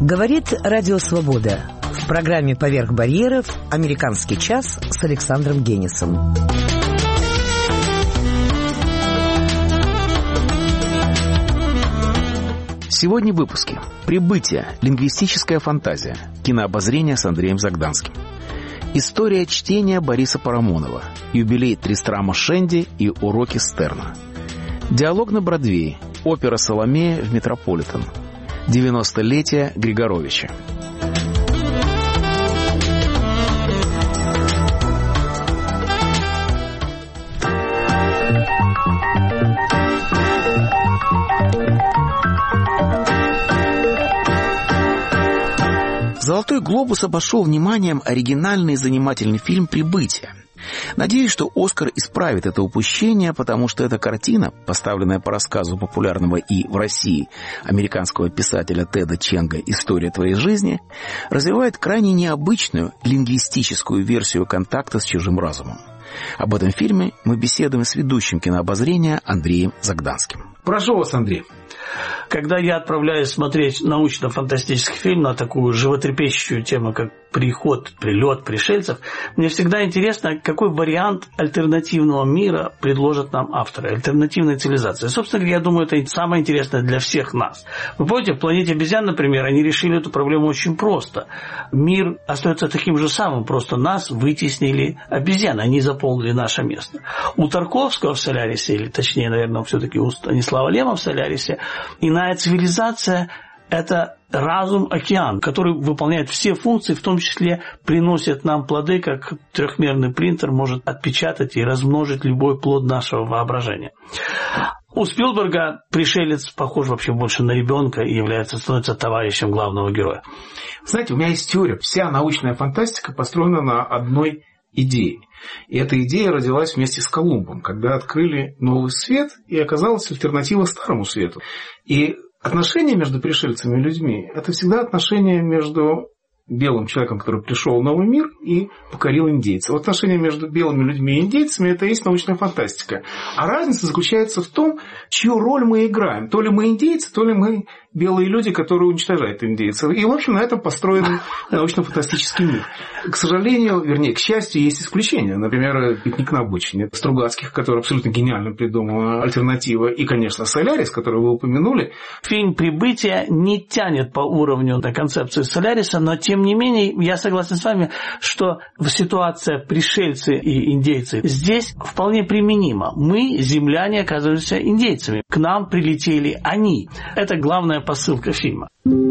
Говорит Радио Свобода. В программе «Поверх барьеров» «Американский час» с Александром Генисом. Сегодня в выпуске. Прибытие. Лингвистическая фантазия. Кинообозрение с Андреем Загданским. История чтения Бориса Парамонова. Юбилей Тристрама Шенди и уроки Стерна. Диалог на Бродвее. Опера «Соломея» в Метрополитен. 90-летие Григоровича. «Золотой глобус» обошел вниманием оригинальный и занимательный фильм «Прибытие». Надеюсь, что «Оскар» исправит это упущение, потому что эта картина, поставленная по рассказу популярного и в России американского писателя Теда Ченга «История твоей жизни», развивает крайне необычную лингвистическую версию контакта с чужим разумом. Об этом фильме мы беседуем с ведущим кинообозрения Андреем Загданским. Прошу вас, Андрей. Когда я отправляюсь смотреть научно-фантастический фильм на такую животрепещущую тему, как прилет пришельцев, мне всегда интересно, какой вариант альтернативного мира предложат нам авторы, альтернативной цивилизации. Собственно говоря, я думаю, это самое интересное для всех нас. Вы помните, в «Планете обезьян», например, они решили эту проблему очень просто. Мир остается таким же самым, просто нас вытеснили обезьяны, они заполнили наше место. У Тарковского в «Солярисе», или точнее, наверное, все-таки у Станислава Лема в «Солярисе», иная цивилизация – это разум-океан, который выполняет все функции, в том числе приносит нам плоды, как трехмерный принтер может отпечатать и размножить любой плод нашего воображения. У Спилберга пришелец похож вообще больше на ребенка и становится товарищем главного героя. Знаете, у меня есть теория. Вся научная фантастика построена на одной идее. И эта идея родилась вместе с Колумбом, когда открыли новый свет, и оказалась альтернатива старому свету. И отношения между пришельцами и людьми – это всегда отношения между белым человеком, который пришел в новый мир и покорил индейцев. Отношения между белыми людьми и индейцами – это и есть научная фантастика. А разница заключается в том, чью роль мы играем. То ли мы индейцы, то ли мы белые люди, которые уничтожают индейцев. И, в общем, на этом построен научно-фантастический мир. К сожалению, вернее, к счастью, есть исключения. Например, «Пикник на обочине» Стругацких, который абсолютно гениально придумал альтернатива. И, конечно, «Солярис», который вы упомянули. Фильм «Прибытие» не тянет по уровню на концепцию «Соляриса», но, тем не менее, я согласен с вами, что ситуация пришельцы и индейцы здесь вполне применима. Мы, земляне, оказываемся индейцами. К нам прилетели они. Это главная посылка фильма.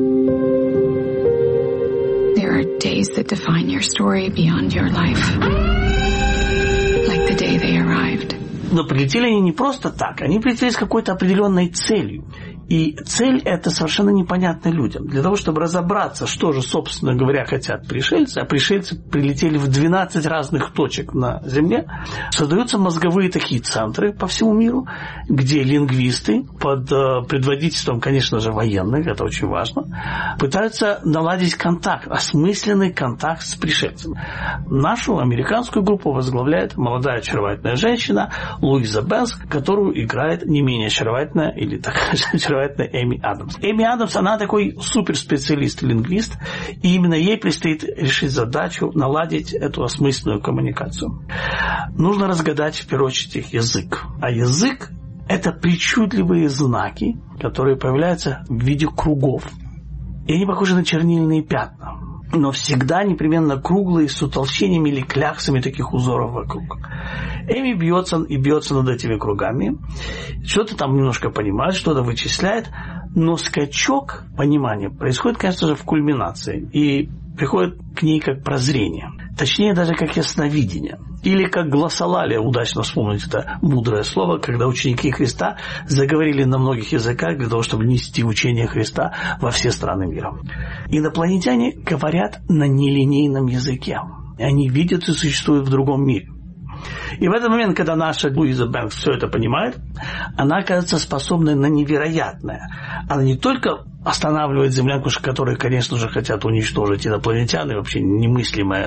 There are days that define your story beyond your life. Like the day they arrived. Но прилетели они не просто так. Они прилетели с какой-то определенной целью. И цель эта совершенно непонятна людям. Для того, чтобы разобраться, что же, собственно говоря, хотят пришельцы, а пришельцы прилетели в 12 разных точек на Земле, создаются мозговые такие центры по всему миру, где лингвисты под предводительством, конечно же, военных, это очень важно, пытаются наладить контакт, осмысленный контакт с пришельцами. Нашу американскую группу возглавляет молодая очаровательная женщина Луиза Бенс, которую играет не менее очаровательная или такая же очаровательная Эми Адамс. Эми Адамс, она такой суперспециалист-лингвист, и именно ей предстоит решить задачу наладить эту осмысленную коммуникацию. Нужно разгадать, в первую очередь, их язык. А язык – это причудливые знаки, которые появляются в виде кругов. И они похожи на чернильные пятна, но всегда непременно круглые, с утолщениями или кляксами таких узоров вокруг. Эми бьется над этими кругами, что-то там немножко понимает, что-то вычисляет, но скачок понимания происходит, конечно же, в кульминации и приходит к ней как прозрение. Точнее, даже как ясновидение. Или как глоссолалия, удачно вспомнить это мудрое слово, когда ученики Христа заговорили на многих языках для того, чтобы нести учение Христа во все страны мира. Инопланетяне говорят на нелинейном языке. Они видят и существуют в другом мире. И в этот момент, когда наша Луиза Бэнкс все это понимает, она оказывается способной на невероятное. Она не только останавливает землянку, которые, конечно же, хотят уничтожить инопланетян, и вообще немыслимая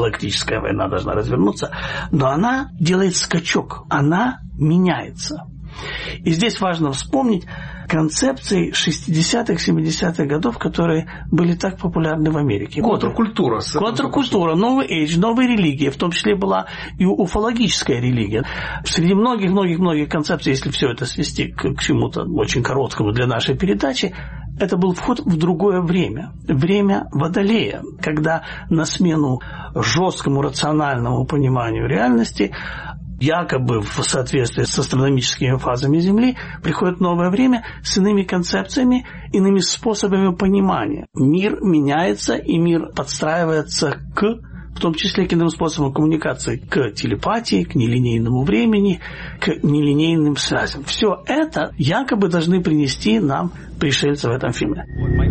галактическая война должна развернуться, но она делает скачок, она меняется. И здесь важно вспомнить концепции 60-х, 70-х годов, которые были так популярны в Америке. Контркультура. Контркультура, новый эйдж, новая религия, в том числе была и уфологическая религия. Среди многих-многих-многих концепций, если все это свести к чему-то очень короткому для нашей передачи, это был вход в другое время. Время Водолея, когда на смену жесткому рациональному пониманию реальности, якобы в соответствии с астрономическими фазами Земли, приходит новое время с иными концепциями, иными способами понимания. Мир меняется, и мир подстраивается в том числе к иным способам коммуникации, к телепатии, к нелинейному времени, к нелинейным связям. Все это якобы должны принести нам пришельцы в этом фильме.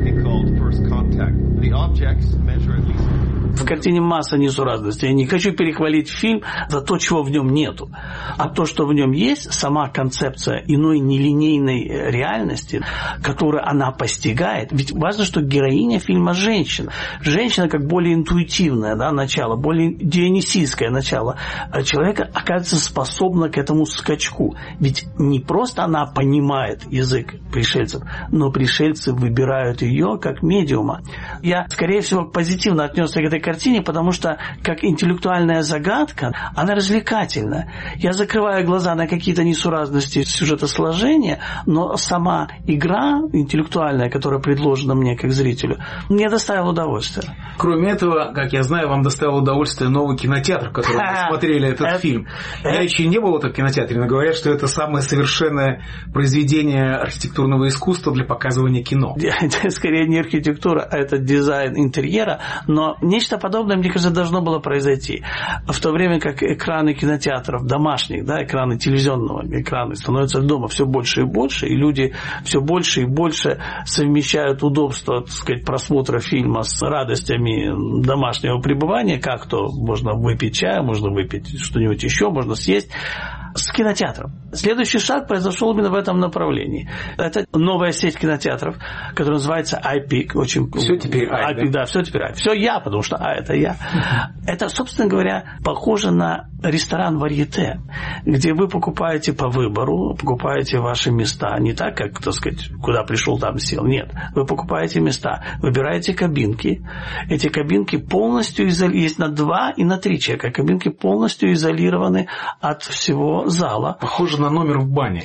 В картине масса несуразностей. Я не хочу перехвалить фильм за то, чего в нем нету. А то, что в нем есть, сама концепция иной нелинейной реальности, которую она постигает. Ведь важно, что героиня фильма женщина. Женщина как более интуитивное начало, более дионисийское начало человека оказывается способна к этому скачку. Ведь не просто она понимает язык пришельцев, но пришельцы выбирают ее как медиума. Я, скорее всего, позитивно отнесся к этой картине, потому что как интеллектуальная загадка, она развлекательна. Я закрываю глаза на какие-то несуразности сюжетосложения, но сама игра интеллектуальная, которая предложена мне как зрителю, мне доставила удовольствие. Кроме этого, как я знаю, вам доставил удовольствие новый кинотеатр, в котором вы смотрели этот фильм. Я еще не был в этом кинотеатре, но говорят, что это самое совершенное произведение архитектурного искусства для показывания кино. Скорее не архитектура, а это дизайн интерьера, но нечто подобное, мне кажется, должно было произойти. В то время как экраны кинотеатров домашних, экраны телевизионного экрана становятся дома все больше и больше, и люди все больше и больше совмещают удобство, так сказать, просмотра фильма с радостями домашнего пребывания, как то можно выпить чай, можно выпить что-нибудь еще, можно съесть. С кинотеатром. Следующий шаг произошел именно в этом направлении. Это новая сеть кинотеатров, которая называется iPic. Все теперь iPic. Да, все теперь iPic. Все я, потому что это я. Это, собственно говоря, похоже на ресторан варьете, где вы покупаете по выбору, покупаете ваши места. Не так, как, так сказать, куда пришел, там сел. Нет. Вы покупаете места, выбираете кабинки. Эти кабинки полностью есть на 2 и на 3 человека. Кабинки полностью изолированы от всего зала. Похоже на номер в бане.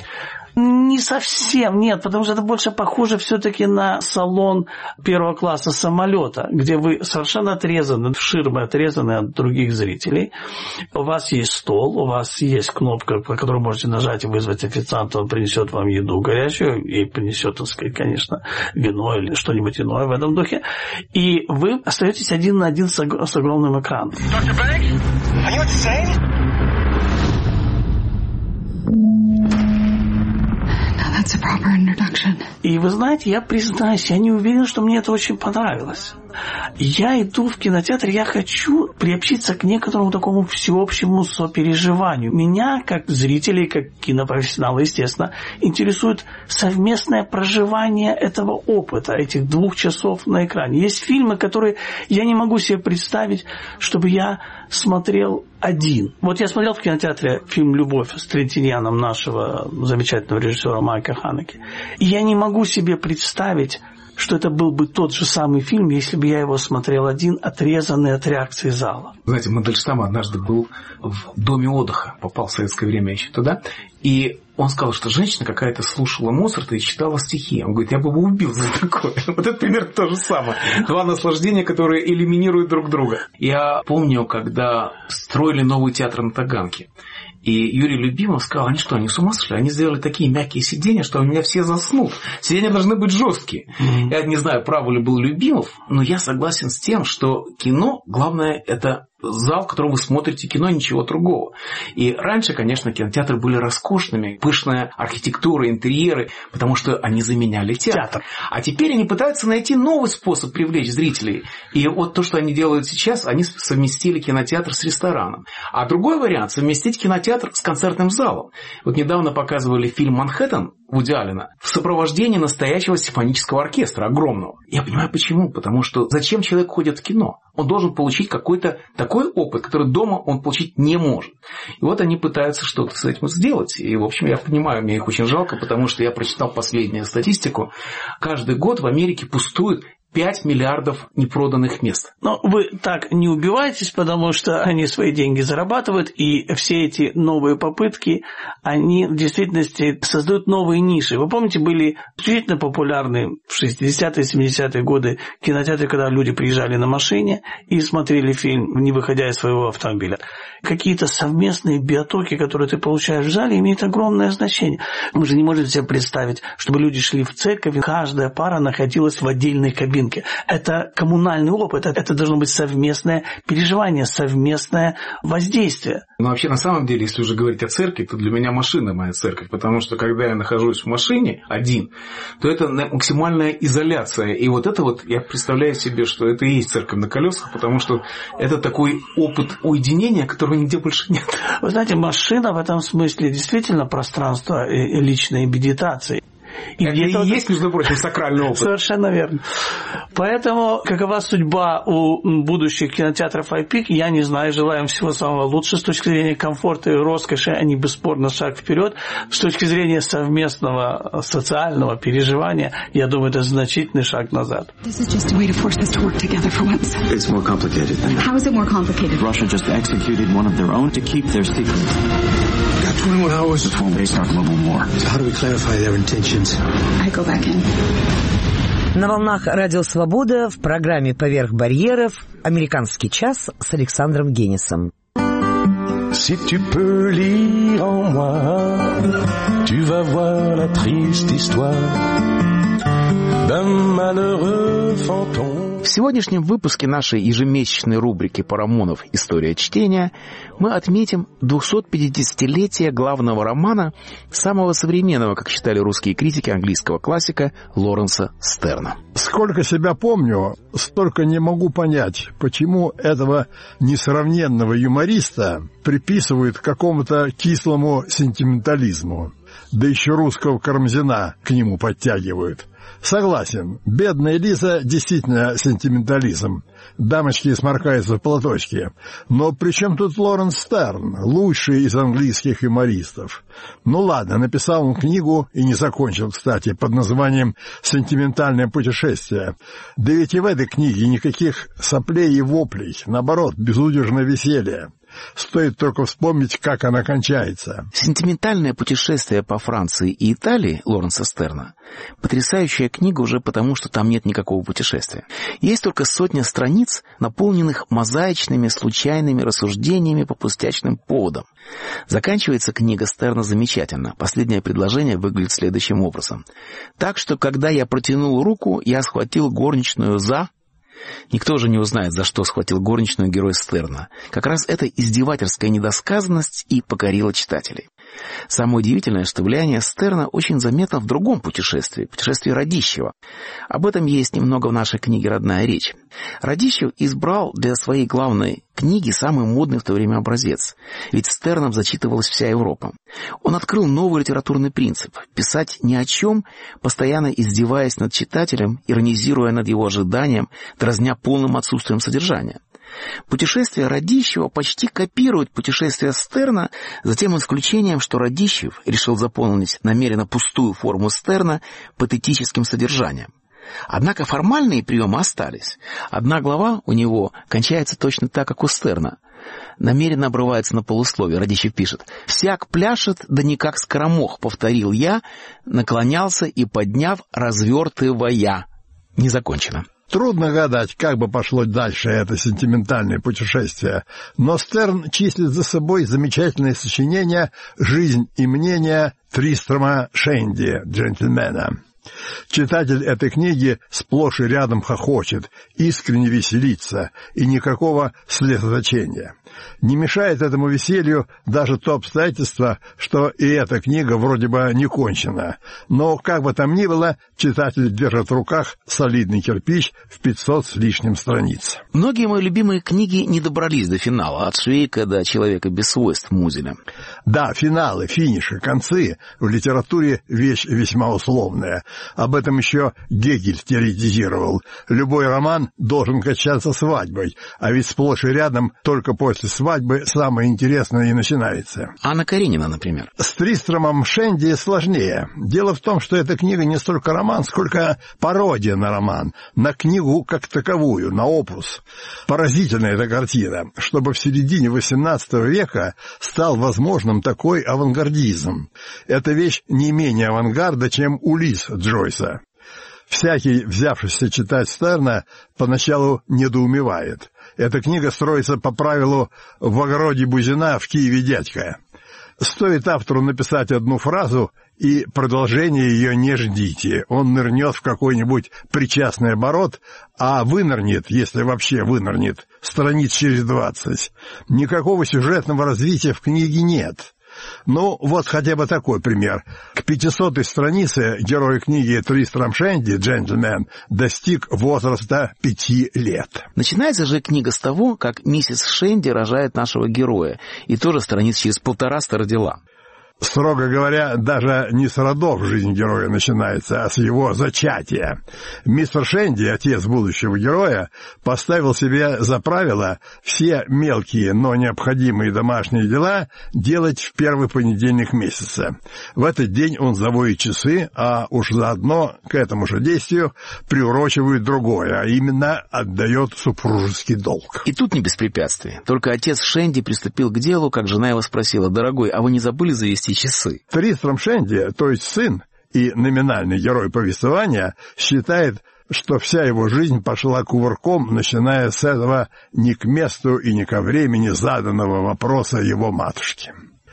Не совсем, нет, потому что это больше похоже все-таки на салон первого класса самолета, где вы совершенно отрезаны, ширмы отрезаны от других зрителей. У вас есть стол, у вас есть кнопка, по которой можете нажать и вызвать официанта, он принесет вам еду горячую и принесет, так сказать, конечно, вино или что-нибудь иное в этом духе. И вы остаетесь один на один с огромным экраном. That's a proper introduction. И вы знаете, я признаюсь, я не уверен, что мне это очень понравилось. Я иду в кинотеатр, я хочу приобщиться к некоторому такому всеобщему сопереживанию. Меня, как зрителей, как кинопрофессионала, естественно, интересует совместное проживание этого опыта, этих 2 часов на экране. Есть фильмы, которые я не могу себе представить, чтобы я смотрел один. Вот я смотрел в кинотеатре фильм «Любовь» с Трентиньяном нашего замечательного режиссера Майка Ханеке. И я не могу себе представить, что это был бы тот же самый фильм, если бы я его смотрел один, отрезанный от реакции зала. Знаете, Мандельштам однажды был в доме отдыха, попал в советское время еще туда, и он сказал, что женщина какая-то слушала Моцарта и читала стихи. Он говорит, я бы его убил за такое. Вот это примерно то же самое. 2 наслаждения, которые элиминируют друг друга. Я помню, когда строили новый театр на Таганке. И Юрий Любимов сказал, они что, они с ума сошли? Они сделали такие мягкие сиденья, что у меня все заснут. Сиденья должны быть жесткие. Я не знаю, прав ли был Любимов, но я согласен с тем, что кино, главное, это зал, в котором вы смотрите кино, ничего другого. И раньше, конечно, кинотеатры были роскошными, пышная архитектура, интерьеры, потому что они заменяли театр. А теперь они пытаются найти новый способ привлечь зрителей. И вот то, что они делают сейчас, они совместили кинотеатр с рестораном. А другой вариант – совместить кинотеатр с концертным залом. Вот недавно показывали фильм «Манхэттен» Вуди Аллена в сопровождении настоящего симфонического оркестра, огромного. Я понимаю, почему. Потому что зачем человек ходит в кино? он должен получить какой-то такой опыт, который дома он получить не может. И вот они пытаются что-то с этим сделать. И, в общем, я понимаю, мне их очень жалко, потому что я прочитал последнюю статистику. Каждый год в Америке пустует 5 миллиардов непроданных мест. Но вы так не убивайтесь, потому что они свои деньги зарабатывают, и все эти новые попытки, они в действительности создают новые ниши. Вы помните, были действительно популярны в 60-е, 70-е годы кинотеатры, когда люди приезжали на машине и смотрели фильм, не выходя из своего автомобиля. Какие-то совместные биотоки, которые ты получаешь в зале, имеют огромное значение. Мы же не можем себе представить, чтобы люди шли в церковь, и каждая пара находилась в отдельной кабинке. Это коммунальный опыт, это должно быть совместное переживание, совместное воздействие. Но вообще, на самом деле, если уже говорить о церкви, то для меня машина моя церковь, потому что, когда я нахожусь в машине один, то это максимальная изоляция. И вот это вот, я представляю себе, что это и есть церковь на колесах, потому что это такой опыт уединения, которого нигде больше нет. Вы знаете, машина в этом смысле действительно пространство личной медитации. И это и есть, между прочим, сакральный опыт. Совершенно верно. Поэтому, какова судьба у будущих кинотеатров iPic, я не знаю. Желаем всего самого лучшего. С точки зрения комфорта и роскоши, они бесспорно шаг вперед. С точки зрения совместного социального переживания, я думаю, это значительный шаг назад. На волнах Радио Свобода в программе «Поверх барьеров» «Американский час» с Александром Генисом. Si tu peux lire en moi, tu vas voir la triste histoire d'un malheureux fantôme. В сегодняшнем выпуске нашей ежемесячной рубрики «Парамонов. История чтения» мы отметим 250-летие главного романа самого современного, как считали русские критики, английского классика Лоренса Стерна. Сколько себя помню, столько не могу понять, почему этого несравненного юмориста приписывают какому-то кислому сентиментализму, да еще русского Карамзина к нему подтягивают. Согласен, бедная Лиза действительно сентиментализм. Дамочки сморкаются в платочке. Но при чем тут Лоренс Стерн, лучший из английских юмористов? Ну ладно, написал он книгу и не закончил, кстати, под названием «Сентиментальное путешествие». Да ведь и в этой книге никаких соплей и воплей, наоборот, безудержное веселье. Стоит только вспомнить, как она кончается. «Сентиментальное путешествие по Франции и Италии» Лоренса Стерна — потрясающая книга уже потому, что там нет никакого путешествия. Есть только сотня страниц, наполненных мозаичными случайными рассуждениями по пустячным поводам. Заканчивается книга Стерна замечательно. Последнее предложение выглядит следующим образом. «Так что, когда я протянул руку, я схватил горничную за...» Никто же не узнает, за что схватил горничную герой Стерна. Как раз эта издевательская недосказанность и покорила читателей. Самое удивительное, что влияние Стерна очень заметно в другом путешествии, путешествии Радищева. Об этом есть немного в нашей книге «Родная речь». Радищев избрал для своей главной книги самый модный в то время образец, ведь Стерном зачитывалась вся Европа. Он открыл новый литературный принцип – писать ни о чем, постоянно издеваясь над читателем, иронизируя над его ожиданием, дразня полным отсутствием содержания. Путешествие Радищева почти копирует путешествие Стерна, за тем исключением, что Радищев решил заполнить намеренно пустую форму Стерна патетическим содержанием. Однако формальные приемы остались. Одна глава у него кончается точно так, как у Стерна. Намеренно обрывается на полусловие. Радищев пишет: «Всяк пляшет, да не как скоромох, повторил я, наклонялся и, подняв, развертывая». Не закончено. Трудно гадать, как бы пошло дальше это сентиментальное путешествие, но Стерн числит за собой замечательное сочинение «Жизнь и мнение» Тристрама Шенди, джентльмена. Читатель этой книги сплошь и рядом хохочет, искренне веселится, и никакого слезоточения. Не мешает этому веселью даже то обстоятельство, что и эта книга вроде бы не кончена. Но, как бы там ни было, читатель держит в руках солидный кирпич в 500 с лишним страниц. Многие мои любимые книги не добрались до финала, от Швейка до «Человека без свойств» Музеля. Да, финалы, финиши, концы в литературе вещь весьма условная. Об этом еще Гегель теоретизировал. Любой роман должен кончаться свадьбой, а ведь сплошь и рядом только после свадьбы самое интересное и начинается. Анна Каренина, например. С Тристромом Шенди сложнее. Дело в том, что эта книга не столько роман, сколько пародия на роман, на книгу как таковую, на опус. Поразительная эта картина, чтобы в середине XVIII века стал возможным такой авангардизм. Эта вещь не менее авангарда, чем «Улисс» Джойса. Всякий, взявшийся читать Стерна, поначалу недоумевает. Эта книга строится по правилу «в огороде Бузина, в Киеве дядька». Стоит автору написать одну фразу, и продолжение ее не ждите. Он нырнет в какой-нибудь причастный оборот, а вынырнет, если вообще вынырнет, страниц через 20. Никакого сюжетного развития в книге нет. Ну, вот хотя бы такой пример. К 500-й странице герой книги Тристром Шенди, джентльмен, достиг возраста 5 лет. Начинается же книга с того, как миссис Шенди рожает нашего героя, и тоже страниц через 1,5 родила. Строго говоря, даже не с родов жизнь героя начинается, а с его зачатия. Мистер Шенди, отец будущего героя, поставил себе за правило все мелкие, но необходимые домашние дела делать в первый понедельник месяца. В этот день он заводит часы, а уж заодно к этому же действию приурочивает другое, а именно отдает супружеский долг. И тут не без препятствий. Только отец Шенди приступил к делу, как жена его спросила: «Дорогой, а вы не забыли завести часы?» Тристром Шенди, то есть сын и номинальный герой повествования, считает, что вся его жизнь пошла кувырком, начиная с этого не к месту и не ко времени заданного вопроса его матушки.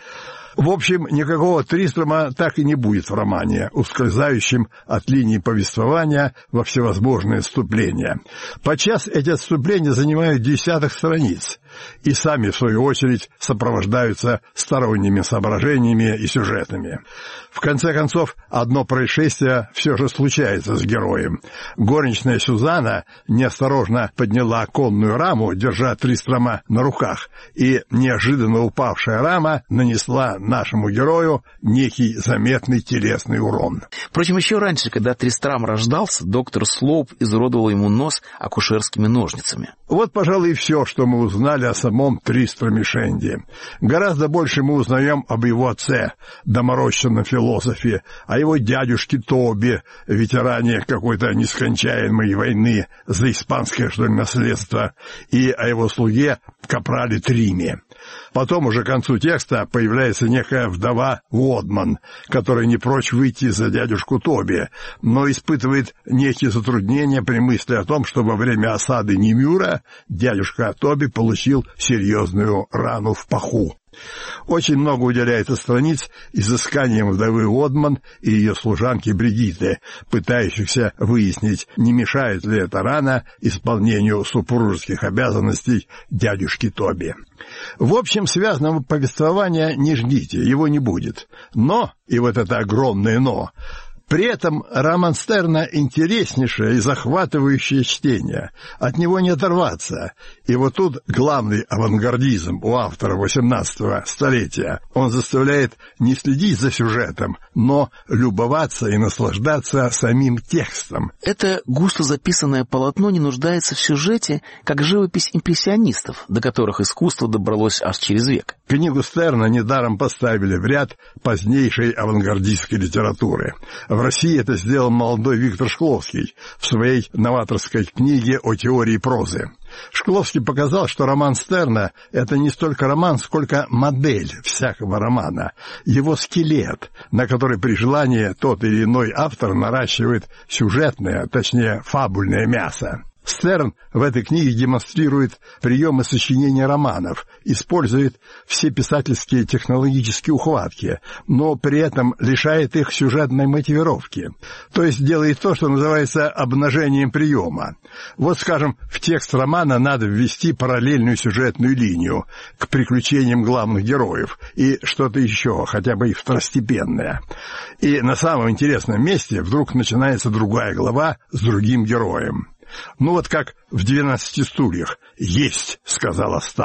В общем, никакого Тристрома так и не будет в романе, ускользающем от линии повествования во всевозможные отступления. Подчас эти отступления занимают десяток страниц и сами, в свою очередь, сопровождаются сторонними соображениями и сюжетами. В конце концов, одно происшествие все же случается с героем. Горничная Сюзанна неосторожно подняла конную раму, держа Тристрома на руках, и неожиданно упавшая рама нанесла нашему герою некий заметный телесный урон. Впрочем, еще раньше, когда Тристрам рождался, доктор Слоуп изуродовал ему нос акушерскими ножницами. Вот, пожалуй, и все, что мы узнали о самом Тристроме Шенди. Гораздо больше мы узнаем об его отце, доморощенном философе, о его дядюшке Тоби, ветеране какой-то нескончаемой войны за испанское, что ли, наследство, и о его слуге капрале Триме. Потом уже к концу текста появляется некая вдова Уодман, которая не прочь выйти за дядюшку Тоби, но испытывает некие затруднения при мысли о том, что во время осады Немюра дядюшка Тоби получил серьезную рану в паху. Очень много уделяется страниц изысканиям вдовы Уодман и ее служанки Бригитты, пытающихся выяснить, не мешает ли эта рана исполнению супружеских обязанностей дядюшки Тоби. В общем, связанного повествования не ждите, его не будет. Но, и вот это огромное «но», при этом роман Стерна интереснейшее и захватывающее чтение. От него не оторваться. И вот тут главный авангардизм у автора XVIII столетия. Он заставляет не следить за сюжетом, но любоваться и наслаждаться самим текстом. Это густо записанное полотно не нуждается в сюжете, как живопись импрессионистов, до которых искусство добралось аж через век. Книгу Стерна недаром поставили в ряд позднейшей авангардистской литературы. В России это сделал молодой Виктор Шкловский в своей новаторской книге о теории прозы. Шкловский показал, что роман Стерна — это не столько роман, сколько модель всякого романа, его скелет, на который при желании тот или иной автор наращивает сюжетное, точнее фабульное мясо. Стерн в этой книге демонстрирует приемы сочинения романов, использует все писательские технологические ухватки, но при этом лишает их сюжетной мотивировки. То есть делает то, что называется обнажением приема. Вот, скажем, в текст романа надо ввести параллельную сюжетную линию к приключениям главных героев и что-то еще, хотя бы и второстепенное. И на самом интересном месте вдруг начинается другая глава с другим героем. Ну вот как в «12 стульях». «Есть», — сказал Остап.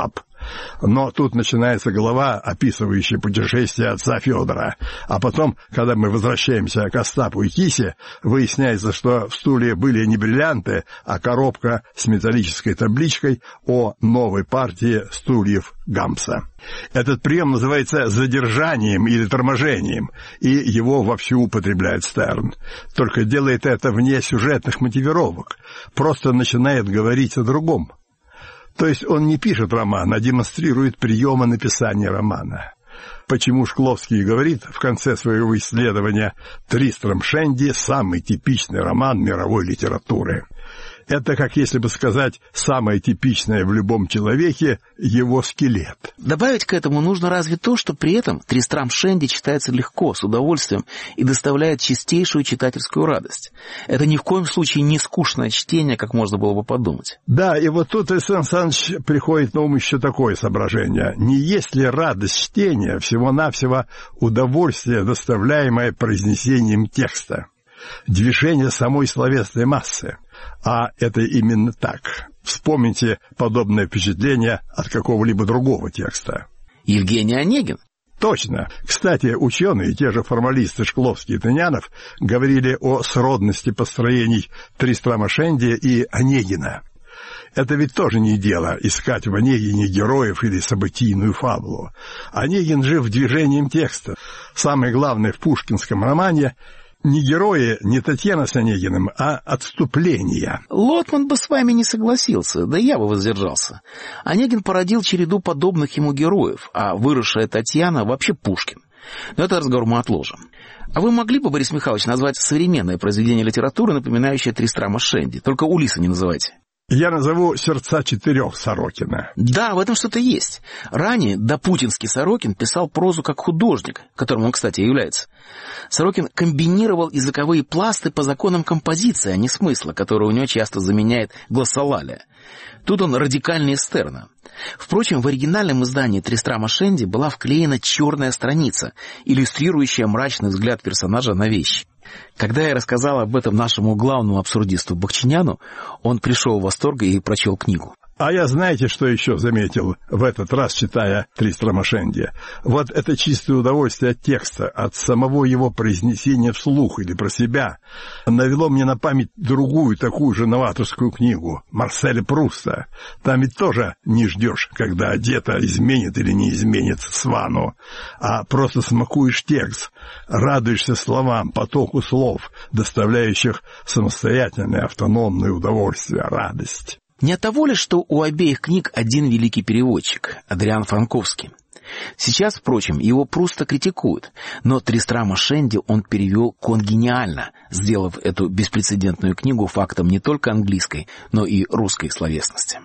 Но тут начинается глава, описывающая путешествие отца Федора. А потом, когда мы возвращаемся к Остапу и Кисе, выясняется, что в стуле были не бриллианты, а коробка с металлической табличкой о новой партии стульев Гамса. Этот прием называется задержанием или торможением, и его вовсю употребляет Стерн. Только делает это вне сюжетных мотивировок, просто начинает говорить о другом. То есть он не пишет роман, а демонстрирует приемы написания романа. Почему Шкловский говорит в конце своего исследования «Тристрам Шенди» – самый типичный роман мировой литературы. Это, как если бы сказать, самое типичное в любом человеке – его скелет. Добавить к этому нужно разве то, что при этом Тристрам Шенди читается легко, с удовольствием и доставляет чистейшую читательскую радость. Это ни в коем случае не скучное чтение, как можно было бы подумать. Да, и вот тут Александр Александрович приходит на ум еще такое соображение. Не есть ли радость чтения всего-навсего удовольствие, доставляемое произнесением текста? Движение самой словесной массы. А это именно так. Вспомните подобное впечатление от какого-либо другого текста. Евгений Онегин. Точно. Кстати, ученые, те же формалисты Шкловский и Тынянов, говорили о сродности построений Тристрама Шенди и Онегина. Это ведь тоже не дело искать в Онегине героев или событийную фабулу. Онегин жив движением текста. Самое главное в пушкинском романе — не герои, не Татьяна с Онегиным, а отступления. Лотман бы с вами не согласился, да я бы воздержался. Онегин породил череду подобных ему героев, а выросшая Татьяна вообще Пушкин. Но этот разговор мы отложим. А вы могли бы, Борис Михайлович, назвать современное произведение литературы, напоминающее Тристрама Шенди? Только Улисса не называйте. Я назову «Сердца четырех» Сорокина. Да, в этом что-то есть. Ранее допутинский Сорокин писал прозу как художник, которым он, кстати, и является. Сорокин комбинировал языковые пласты по законам композиции, а не смысла, который у него часто заменяет глоссолалия. Тут он радикальнее Стерна. Впрочем, в оригинальном издании Тристрама Шенди была вклеена черная страница, иллюстрирующая мрачный взгляд персонажа на вещи. Когда я рассказал об этом нашему главному абсурдисту Бахчиняну, он пришел в восторг и прочел книгу. А я знаете, что еще заметил в этот раз, читая Тристрама Шенди? Вот это чистое удовольствие от текста, от самого его произнесения вслух или про себя, навело мне на память другую такую же новаторскую книгу Марселя Пруста. Там ведь тоже не ждешь, когда где-то изменит или не изменит Свану, а просто смакуешь текст, радуешься словам, потоку слов, доставляющих самостоятельное автономное удовольствие, радость. Не от того ли, что у обеих книг один великий переводчик, Адриан Франковский? Сейчас, впрочем, его Пруста критикуют, но Тристрама Шенди он перевел конгениально, сделав эту беспрецедентную книгу фактом не только английской, но и русской словесности.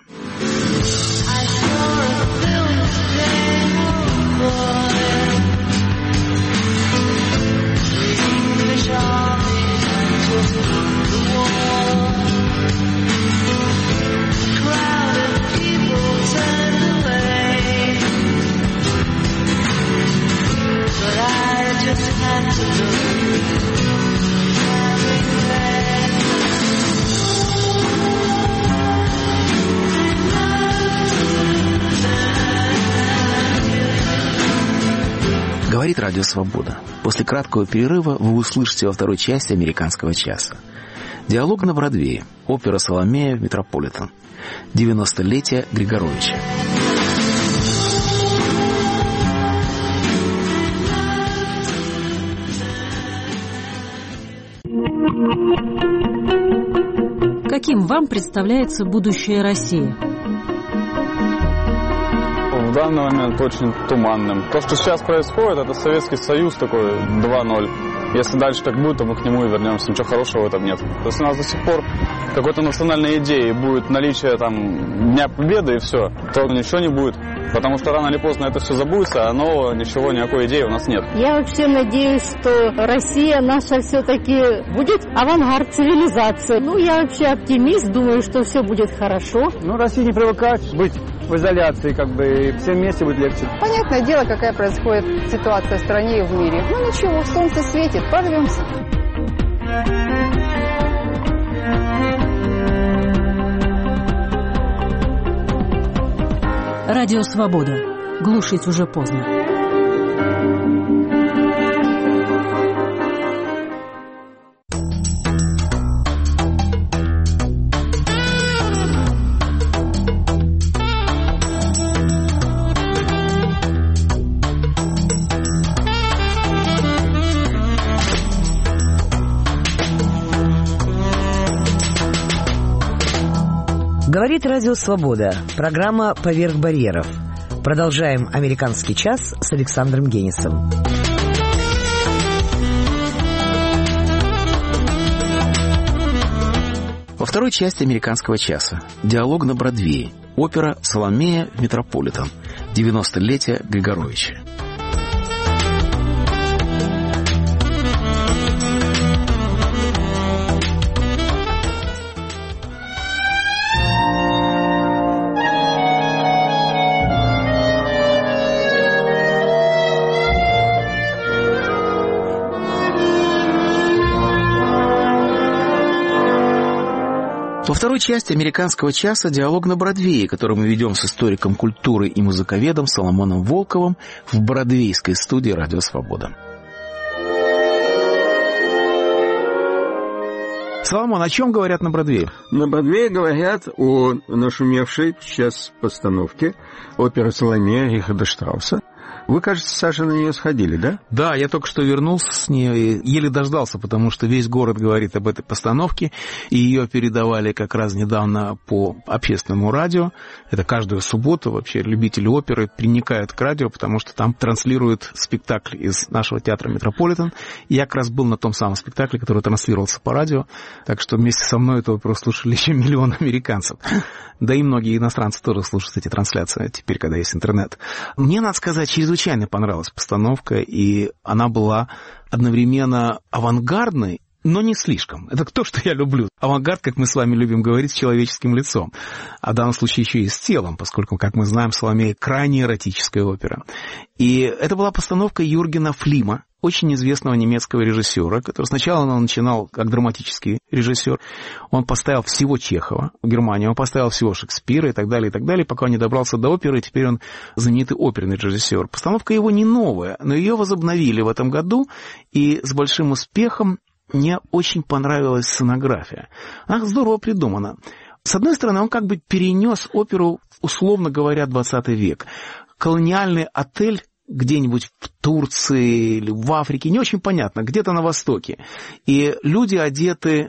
Говорит Радио Свобода. После краткого перерыва вы услышите во второй части «Американского часа». Диалог на Бродвее. Опера «Соломея» в Метрополитен. 90-летие Григоровича. Каким вам представляется будущее России? В данный момент очень туманным. То, что сейчас происходит, это Советский Союз такой 2.0. Если дальше так будет, то мы к нему и вернемся. Ничего хорошего в этом нет. Если у нас до сих пор какой-то национальной идеи будет наличие там Дня Победы и все, то ничего не будет. Потому что рано или поздно это все забудется, но ничего, никакой идеи у нас нет. Я вообще надеюсь, что Россия наша все-таки будет авангард цивилизации. Я вообще оптимист, думаю, что все будет хорошо. Россия не привыкает быть в изоляции, и всем вместе будет легче. Понятное дело, какая происходит ситуация в стране и в мире. Ничего, солнце светит, порвемся. Радио «Свобода». Глушить уже поздно. Говорит Радио «Свобода». Программа «Поверх барьеров». Продолжаем «Американский час» с Александром Генисом. Во второй части «Американского часа» диалог на Бродвее. Опера «Саломея» в Метрополитен. 90-летие Григоровича. Во второй части «Американского часа» диалог на Бродвее, который мы ведем с историком культуры и музыковедом Соломоном Волковым в бродвейской студии «Радио Свобода». Соломон, о чем говорят на Бродвее? На Бродвее говорят о нашумевшей сейчас постановке оперы «Саломея» Рихарда Штрауса. Вы, кажется, Саша, на нее сходили, да? Да, я только что вернулся с нее, еле дождался, потому что весь город говорит об этой постановке, и ее передавали как раз недавно по общественному радио. Это каждую субботу вообще любители оперы приникают к радио, потому что там транслируют спектакль из нашего театра «Метрополитен». И я как раз был на том самом спектакле, который транслировался по радио, так что вместе со мной эту оперу слушали еще 1 миллион американцев. Да и многие иностранцы тоже слушают эти трансляции теперь, когда есть интернет. Мне, надо сказать, чрезвычайно понравилась постановка, и она была одновременно авангардной, но не слишком. Это то, что я люблю. Авангард, как мы с вами любим говорить, с человеческим лицом. А в данном случае еще и с телом, поскольку, как мы знаем, «Саломея» — крайне эротическая опера. И это была постановка Юргена Флима, очень известного немецкого режиссера, который сначала он начинал как драматический режиссер. Он поставил всего Чехова в Германии, он поставил всего Шекспира и так далее, пока он не добрался до оперы, и теперь он знаменитый оперный режиссер. Постановка его не новая, но ее возобновили в этом году, и с большим успехом. Мне очень понравилась сценография. Она здорово придумана. С одной стороны, он как бы перенес оперу, условно говоря, 20 век. Колониальный отель где-нибудь в Турции или в Африке, не очень понятно, где-то на Востоке. И люди одеты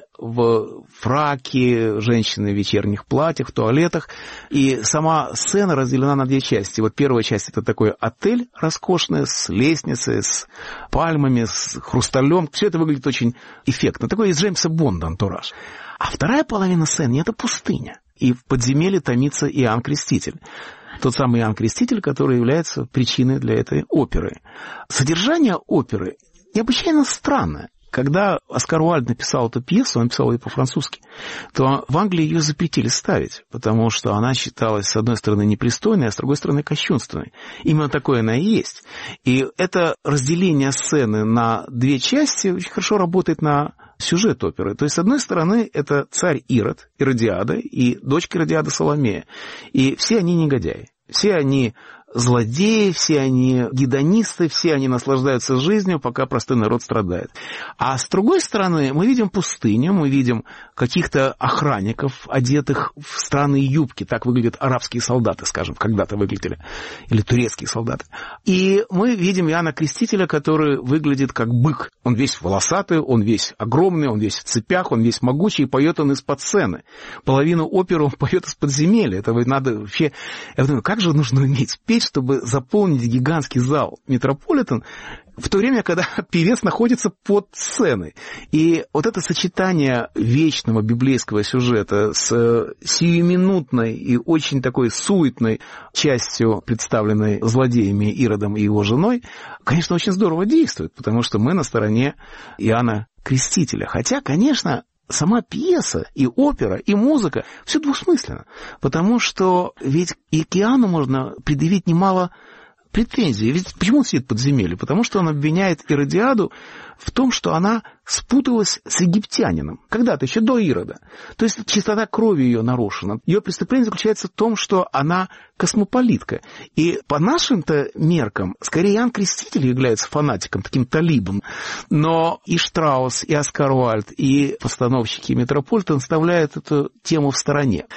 в фраки, женщины в вечерних платьях, в туалетах. И сама сцена разделена на 2 части. Вот первая часть — это такой отель роскошный, с лестницей, с пальмами, с хрусталем. Все это выглядит очень эффектно. Такой из Джеймса Бонда антураж. А вторая половина сцены — это пустыня. И в подземелье томится Иоанн Креститель. Тот самый Иоанн Креститель, который является причиной для этой оперы. Содержание оперы необычайно странное. Когда Оскар Уайльд написал эту пьесу, он писал ее по-французски, то в Англии ее запретили ставить, потому что она считалась, с одной стороны, непристойной, а с другой стороны, кощунственной. Именно такое она и есть. И это разделение сцены на 2 части очень хорошо работает на сюжет оперы. То есть, с одной стороны, это царь Ирод, Иродиада, и дочка Иродиада Саломея. И все они негодяи. Все они злодеи, все они гедонисты, все они наслаждаются жизнью, пока простой народ страдает. А с другой стороны, мы видим пустыню, мы видим каких-то охранников, одетых в странные юбки. Так выглядят арабские солдаты, скажем, когда-то выглядели, или турецкие солдаты. И мы видим Иоанна Крестителя, который выглядит как бык. Он весь волосатый, он весь огромный, он весь в цепях, он весь могучий, и поет он из-под сцены. Половину оперы он поет из подземелья. Это надо вообще... Я думаю, как же нужно уметь петь, чтобы заполнить гигантский зал Метрополитен, в то время, когда певец находится под сценой. И вот это сочетание вечного библейского сюжета с сиюминутной и очень такой суетной частью, представленной злодеями Иродом и его женой, конечно, очень здорово действует, потому что мы на стороне Иоанна Крестителя. Хотя, конечно, сама пьеса, и опера, и музыка — все двусмысленно, потому что ведь и к Иоанну можно предъявить немало претензии. Ведь почему он сидит в подземелье? Потому что он обвиняет Иродиаду в том, что она спуталась с египтянином. Когда-то, еще до Ирода. То есть чистота крови ее нарушена. Ее преступление заключается в том, что она космополитка. И по нашим-то меркам, скорее, Иоанн Креститель является фанатиком, таким талибом. Но и Штраус, и Оскар Уальд, и постановщики, и Метрополитен оставляют эту тему в стороне.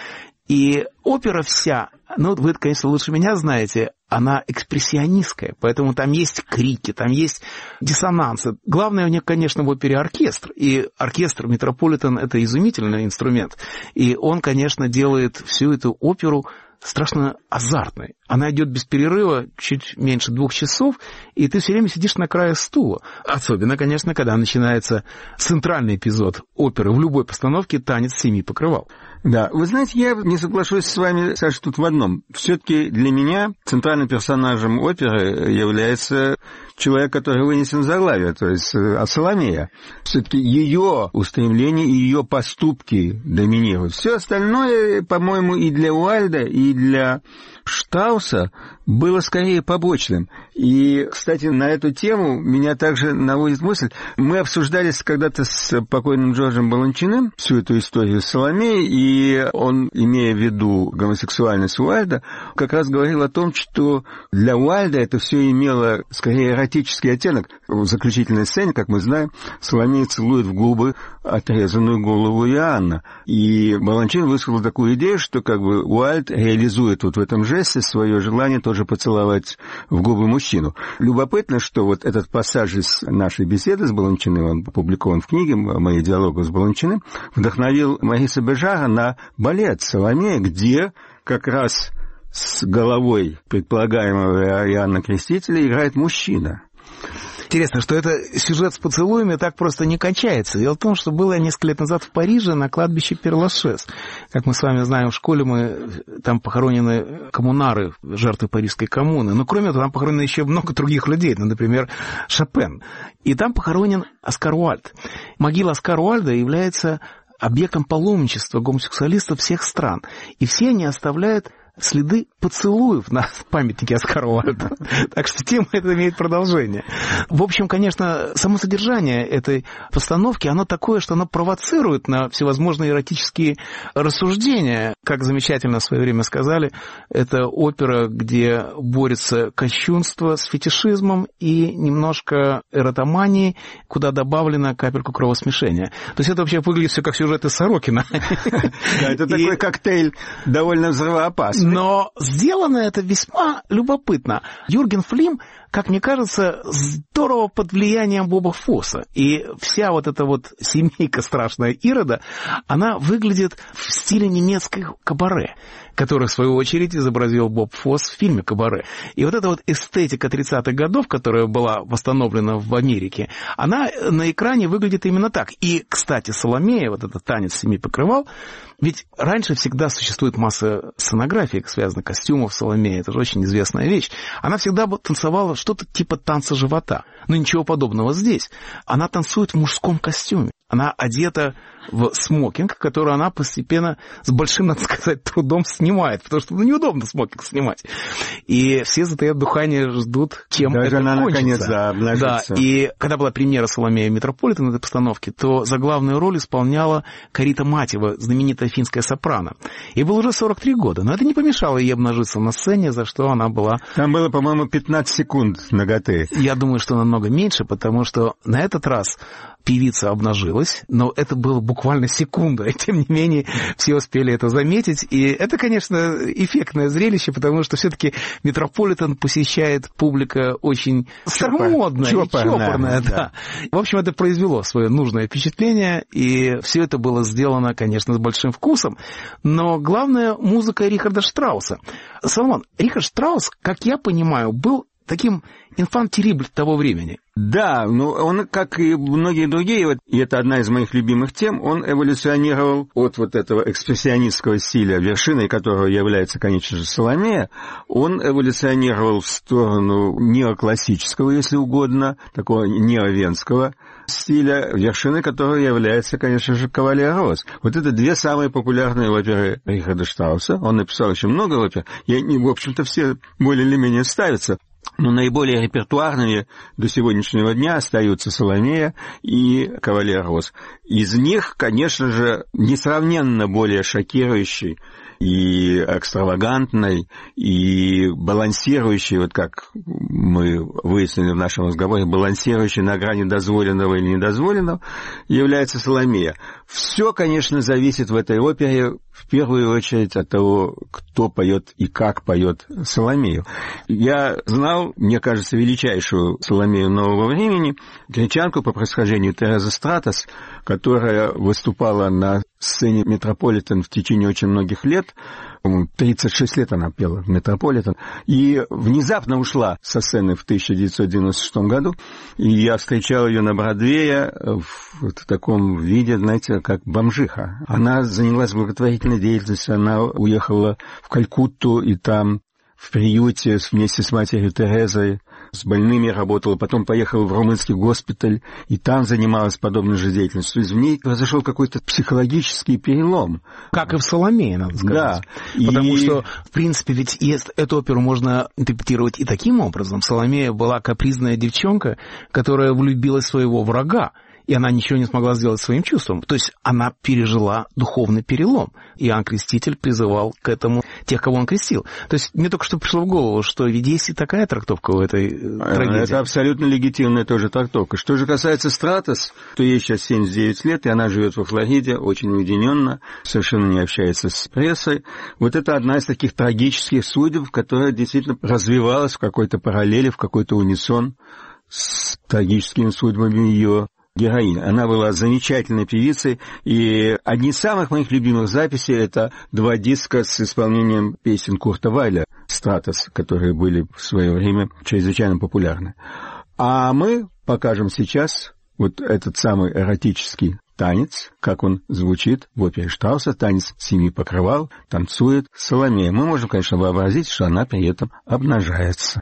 И опера вся, ну, вы, конечно, лучше меня знаете, она экспрессионистская, поэтому там есть крики, там есть диссонансы. Главное у них, конечно, в опере оркестр. И оркестр Метрополитен — это изумительный инструмент. И он, конечно, делает всю эту оперу страшно азартной. Она идет без перерыва чуть меньше 2 часов, и ты все время сидишь на крае стула. Особенно, конечно, когда начинается центральный эпизод оперы в любой постановке «Танец 7 покрывал». Да, вы знаете, я не соглашусь с вами, Саша, тут в одном. Все-таки для меня центральным персонажем оперы является человек, который вынесен в заглавие, то есть Соломея. Все-таки ее устремления и ее поступки доминируют. Все остальное, по-моему, и для Уальда, и для Штрауса было скорее побочным. И, кстати, на эту тему меня также наводит мысль. Мы обсуждали когда-то с покойным Джорджем Баланчиным всю эту историю с Соломеей, и он, имея в виду гомосексуальность Уальда, как раз говорил о том, что для Уальда это все имело скорее эротический оттенок. В заключительной сцене, как мы знаем, Соломея целует в губы отрезанную голову Иоанна. И Баланчин высказал такую идею, что как бы Уальд реализует вот в этом жесте свое желание тоже поцеловать в губы мужчину. Любопытно, что вот этот пассаж из нашей беседы с Баланчиным, он опубликован в книге «Мои диалоги с Баланчиным», вдохновил Мариса Бежара на балет «Соломея», где как раз с головой предполагаемого Иоанна Крестителя играет мужчина. Интересно, что это сюжет с поцелуями так просто не кончается. Дело в том, что было несколько лет назад в Париже на кладбище Пер-Лашез. Как мы с вами знаем, в школе там похоронены коммунары, жертвы Парижской коммуны. Но кроме этого, там похоронено еще много других людей, например, Шопен. И там похоронен Оскар Уальд. Могила Оскара Уальда является объектом паломничества гомосексуалистов всех стран. И все они оставляют следы поцелуев на памятнике Оскару Уальду. Так что тема эта имеет продолжение. В общем, конечно, само содержание этой постановки, оно такое, что оно провоцирует на всевозможные эротические рассуждения. Как замечательно в свое время сказали, это опера, где борется кощунство с фетишизмом и немножко эротомании, куда добавлена капельку кровосмешения. То есть это вообще выглядит все как сюжеты Сорокина. Да, это такой коктейль довольно взрывоопасный. Но сделано это весьма любопытно. Юрген Флим, как мне кажется, здорово под влиянием Боба Фосса. И вся вот эта вот семейка страшная Ирода, она выглядит в стиле немецких кабаре, который, в свою очередь, изобразил Боб Фосс в фильме «Кабаре». И вот эта вот эстетика 30-х годов, которая была восстановлена в Америке, она на экране выглядит именно так. И, кстати, Соломея, вот этот танец 7 покрывал, ведь раньше всегда существует масса сценографий, связанных костюмов Соломеи, это же очень известная вещь. Она всегда танцевала что-то типа танца живота. Но ничего подобного здесь. Она танцует в мужском костюме. Она одета в смокинг, который она постепенно с большим, надо сказать, трудом снимает, потому что неудобно смокинг снимать. И все, затаив дыхание, ждут, чем даже это она кончится. Наконец, обнажится. Да, и когда была премьера Соломея Метрополитен этой постановки, то заглавную роль исполняла Карита Матева, знаменитая финская сопрано. Ей было уже 43 года, но это не помешало ей обнажиться на сцене, за что она была... Там было, по-моему, 15 секунд наготы. Я думаю, что намного меньше, потому что на этот раз певица обнажилась, но это было буквально секунда, и тем не менее все успели это заметить. И это, конечно, эффектное зрелище, потому что все-таки Метрополитен посещает публика очень старомодная, чопорная. Да. В общем, это произвело свое нужное впечатление, и все это было сделано, конечно, с большим вкусом. Но главное, музыка Рихарда Штрауса. Соломон, Рихард Штраус, как я понимаю, был таким инфан-террибль того времени. Да, но он, как и многие другие, вот, и это одна из моих любимых тем, он эволюционировал от вот этого экспрессионистского стиля, вершиной которого является, конечно же, Соломея, он эволюционировал в сторону неоклассического, если угодно, такого неовенского стиля, вершиной которого является, конечно же, «Кавалер Роз». Вот это две самые популярные оперы Рихарда Штрауса. Он написал очень много опер, и они, в общем-то, все более или менее ставятся. Но наиболее репертуарными до сегодняшнего дня остаются «Соломея» и «Кавалер роз». Из них, конечно же, несравненно более шокирующий и экстравагантной, и балансирующий, вот как мы выяснили в нашем разговоре, балансирующий на грани дозволенного или недозволенного, является «Соломея». Все, конечно, зависит в этой опере в первую очередь от того, кто поет и как поет Соломею. Я знал, мне кажется, величайшую Соломею нового времени, гречанку по происхождению Терезу Стратос, которая выступала на сцене Метрополитен в течение очень многих лет. 36 лет она пела в Метрополитен. И внезапно ушла со сцены в 1996 году. И я встречал ее на Бродвее в таком виде, знаете, как бомжиха. Она занялась благотворительной деятельностью. Она уехала в Калькутту и там в приюте вместе с матерью Терезой с больными работала, потом поехала в румынский госпиталь, и там занималась подобной же деятельностью. То есть в ней произошел какой-то психологический перелом. Как и в «Соломее», надо сказать. Да. Потому что, в принципе, ведь эту оперу можно интерпретировать и таким образом. Соломея была капризная девчонка, которая влюбилась в своего врага, и она ничего не смогла сделать своим чувством. То есть она пережила духовный перелом. Иоанн Креститель призывал к этому тех, кого он крестил. То есть мне только что пришло в голову, что ведь есть и такая трактовка в этой трагедии. Это абсолютно легитимная тоже трактовка. Что же касается Стратос, то ей сейчас 79 лет, и она живет во Флориде, очень уединенно, совершенно не общается с прессой. Вот это одна из таких трагических судеб, которая действительно развивалась в какой-то параллели, в какой-то унисон с трагическими судьбами ее героиня. Она была замечательной певицей, и одни из самых моих любимых записей — это 2 диска с исполнением песен Курта Вайля «Стратос», которые были в свое время чрезвычайно популярны. А мы покажем сейчас вот этот самый эротический танец, как он звучит в опере Штрауса, танец 7 покрывал, танцует Соломея. Мы можем, конечно, вообразить, что она при этом обнажается.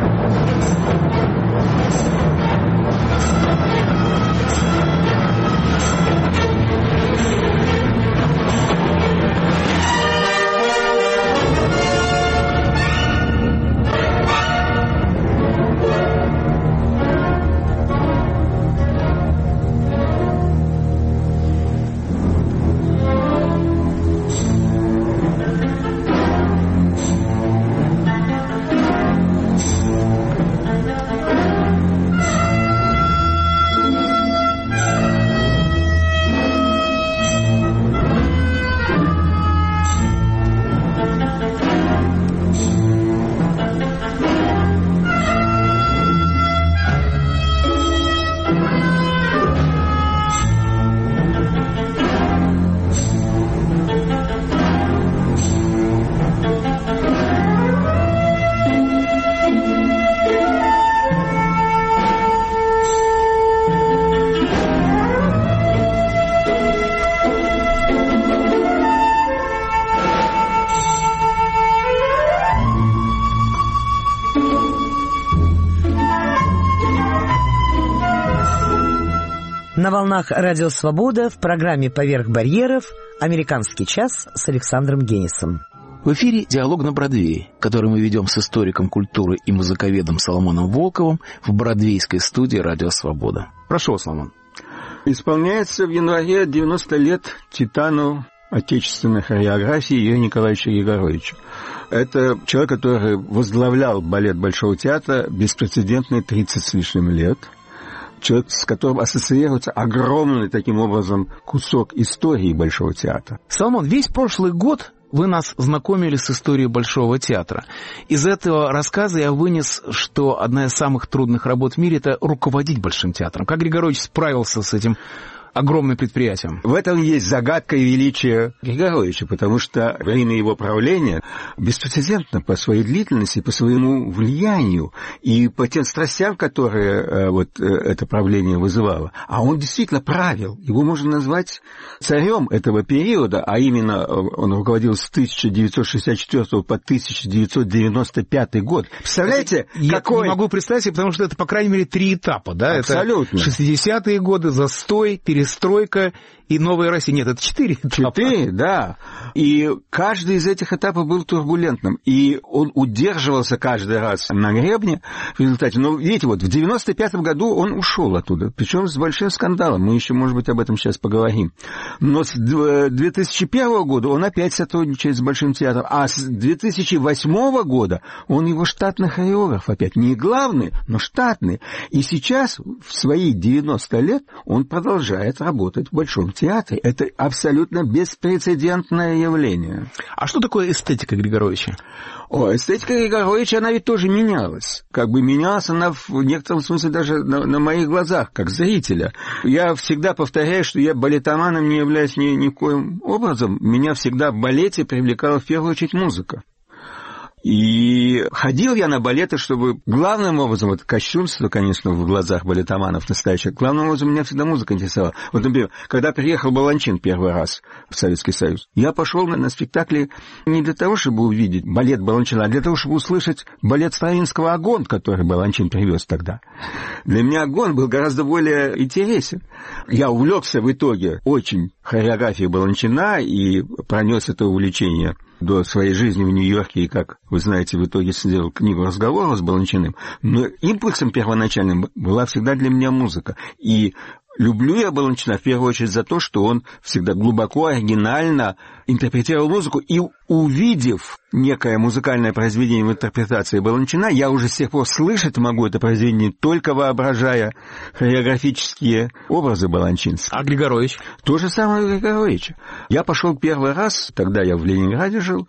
На волнах «Радио Свобода» в программе «Поверх барьеров» «Американский час» с Александром Генисом. В эфире «Диалог на Бродвее», который мы ведем с историком культуры и музыковедом Соломоном Волковым в бродвейской студии «Радио Свобода». Прошу вас, Соломон. Исполняется в январе 90 лет титану отечественной хореографии Юрию Николаевичу Егоровичу. Это человек, который возглавлял балет Большого театра беспрецедентные 30 с лишним лет. Человек, с которым ассоциируется огромный, таким образом, кусок истории Большого театра. Соломон, весь прошлый год вы нас знакомили с историей Большого театра. Из этого рассказа я вынес, что одна из самых трудных работ в мире — это руководить Большим театром. Как Григорович справился с этим огромным предприятием? В этом есть загадка и величие Григоровича, потому что время его правления беспрецедентно по своей длительности, по своему влиянию и по тем страстям, которые это правление вызывало. А он действительно правил. Его можно назвать царем этого периода, а именно он руководил с 1964 по 1995 год. Представляете, какой... Я не могу представить себе, потому что это, по крайней мере, 3 этапа. Да? Абсолютно. Это 60-е годы, застой, перестройка перестройка и новая Россия. Нет, это 4 этапа. 4, да. И каждый из этих этапов был турбулентным. И он удерживался каждый раз на гребне в результате. Но видите, вот в 95-м году он ушел оттуда. Причем с большим скандалом. Мы еще, может быть, об этом сейчас поговорим. Но с 2001 года он опять сотрудничает с Большим театром. А с 2008 года он его штатный хореограф опять. Не главный, но штатный. И сейчас, в свои 90 лет, он продолжает работать в Большом театре. Это абсолютно беспрецедентное явление. А что такое эстетика Григоровича? Эстетика Григоровича, она ведь тоже менялась. Как бы менялась она в некотором смысле даже на моих глазах, как зрителя. Я всегда повторяю, что я балетоманом не являюсь никоим образом. Меня всегда в балете привлекала в первую очередь музыка. И ходил я на балеты, чтобы главным образом, вот кощунство, конечно, в глазах балетоманов настоящих, главным образом меня всегда музыка интересовала. Вот, например, когда приехал Баланчин первый раз в Советский Союз, я пошел на спектакли не для того, чтобы увидеть балет Баланчина, а для того, чтобы услышать балет Стравинского «Агон», который Баланчин привез тогда. Для меня «Агон» был гораздо более интересен. Я увлекся в итоге очень хореографией Баланчина и пронес это увлечение до своей жизни в Нью-Йорке, и, как вы знаете, в итоге сделал книгу разговоров с Баланчиным. Но импульсом первоначальным была всегда для меня музыка. И люблю я Баланчина в первую очередь за то, что он всегда глубоко, оригинально интерпретировал музыку. И увидев некое музыкальное произведение в интерпретации Баланчина, я уже с тех пор слышать могу это произведение, только воображая хореографические образы баланчинские. А Григорович? То же самое Григорович. Я пошел первый раз, тогда я в Ленинграде жил,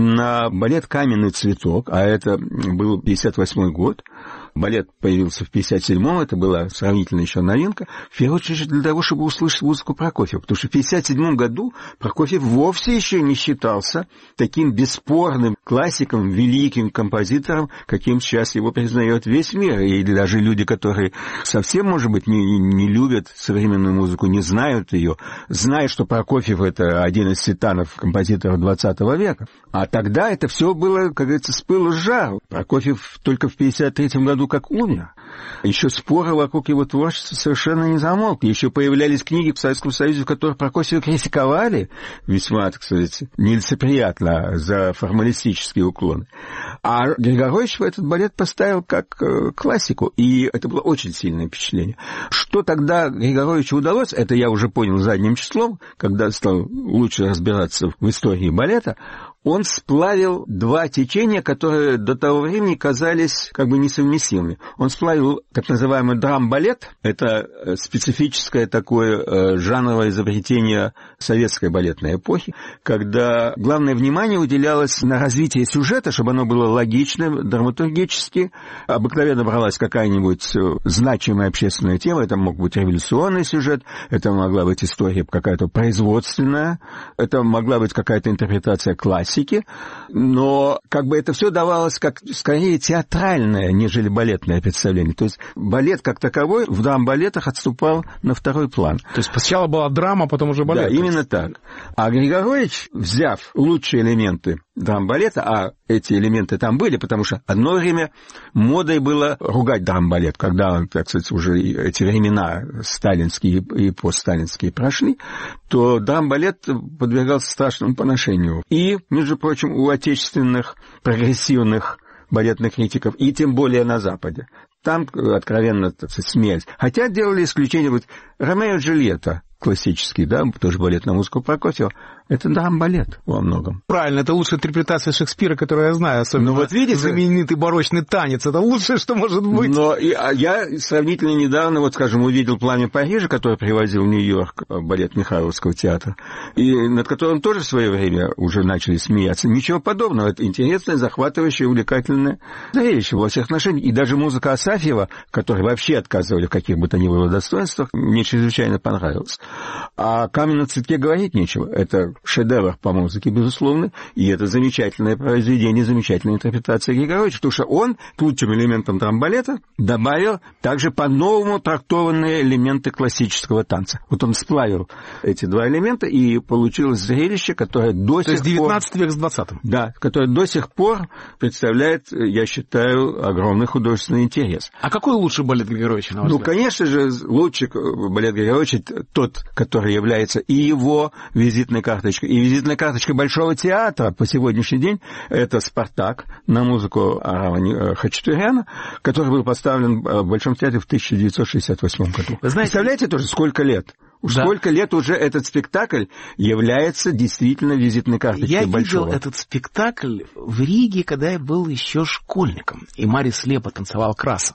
на балет «Каменный цветок», а это был 58-й год. Балет появился в 57-м, это была сравнительно еще новинка, в первую очередь для того, чтобы услышать музыку Прокофьева, потому что в 57-м году Прокофьев вовсе еще не считался таким бесспорным классиком, великим композитором, каким сейчас его признает весь мир. И даже люди, которые совсем, может быть, не любят современную музыку, не знают ее, знают, что Прокофьев — это один из титанов композиторов 20 века. А тогда это все было, как говорится, с пылу с жару. Прокофьев только в 53-м году как умер. Еще споры вокруг его творчества совершенно не замолкли. Еще появлялись книги в Советском Союзе, в которых Прокофьева критиковали весьма, так сказать, нелицеприятно за формалистические уклоны. А Григорович этот балет поставил как классику, и это было очень сильное впечатление. Что тогда Григоровичу удалось, это я уже понял задним числом, когда стал лучше разбираться в истории балета. Он сплавил два течения, которые до того времени казались как бы несовместимыми. Он сплавил так называемый драм-балет, это специфическое такое жанровое изобретение советской балетной эпохи, когда главное внимание уделялось на развитие сюжета, чтобы оно было логичным, драматургически. Обыкновенно бралась какая-нибудь значимая общественная тема, это мог быть революционный сюжет, это могла быть история какая-то производственная, это могла быть какая-то интерпретация классики, но как бы это все давалось как скорее театральное, нежели балетное представление. То есть балет как таковой в драм-балетах отступал на второй план. То есть сначала была драма, потом уже балет. Да, именно так. А Григорович, взяв лучшие элементы драм-балета, а эти элементы там были, потому что одно время модой было ругать драм-балет, когда, так сказать, уже эти времена сталинские и постсталинские прошли, то драм-балет подвергался страшному поношению. И, между прочим, у отечественных прогрессивных балетных критиков, и тем более на Западе. Там откровенно, так сказать, смеялись. Хотя делали исключение, вот Ромео и Джульетта, классический, да, тоже балет на музыку Прокофьева, это драм-балет во многом. Правильно, это лучшая интерпретация Шекспира, которую я знаю, особенно вот видите, знаменитый барочный танец, это лучшее, что может быть. Но я сравнительно недавно, вот, скажем, увидел «Пламя Парижа», который привозил в Нью-Йорк балет Михайловского театра, и над которым тоже в свое время уже начали смеяться. Ничего подобного, это интересное, захватывающее, увлекательное зрелище во всех отношениях. И даже музыка Асафьева, которой вообще отказывали в каких бы то ни было достоинствах, мне чрезвычайно понравилась. А о «Каменном цветке» говорить нечего. Это шедевр по музыке, безусловно, и это замечательное произведение, замечательная интерпретация Григоровича, потому что он к лучшим элементам драм-балета добавил также по-новому трактованные элементы классического танца. Вот он сплавил эти два элемента, и получилось зрелище, которое до сих пор... То есть 19 век с 20-м. Да, которое до сих пор представляет, я считаю, огромный художественный интерес. А какой лучший балет Григоровича, на ваш взгляд? Ну, конечно же, лучший балет Григоровича тот балет, который является и его визитной карточкой, и визитной карточкой Большого театра по сегодняшний день, это «Спартак» на музыку Арава Хачатуряна, который был поставлен в Большом театре в 1968 году. Вы знаете, представляете тоже, сколько лет? Да. Сколько лет уже этот спектакль является действительно визитной карточкой Большого. Я видел этот спектакль в Риге, когда я был еще школьником, и Марис Лепа танцевал Краса.